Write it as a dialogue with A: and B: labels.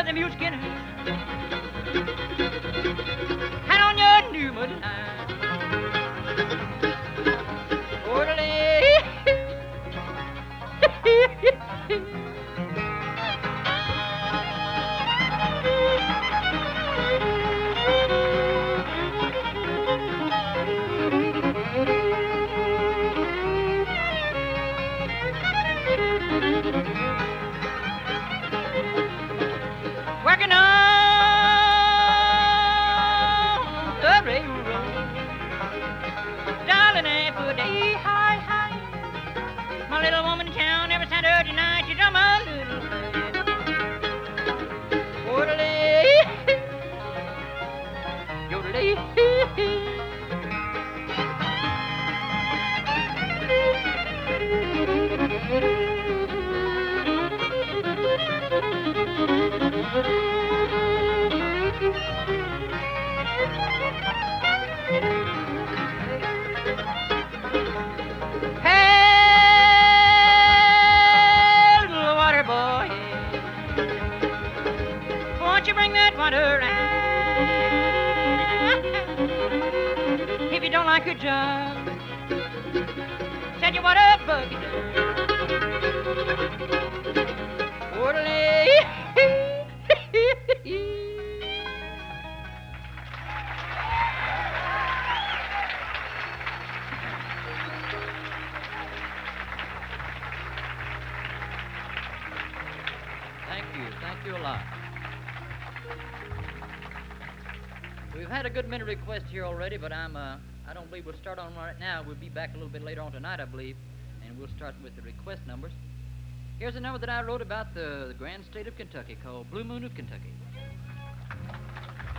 A: the mule skinners. Hand on your new mud line. Orderly. Working on the railroad, darling, every day, high, high. My little woman in town every Saturday night, she drum a little bit. Orderly, yodelay. Hey, little water boy, won't you bring that water around? If you don't like your job, send your water bucket orderly. Thank you a lot. We've had a good many requests here already, but I don't believe we'll start on right now. We'll be back a little bit later on tonight, I believe, and we'll start with the request numbers. Here's a number that I wrote about the grand state of Kentucky called Blue Moon of Kentucky.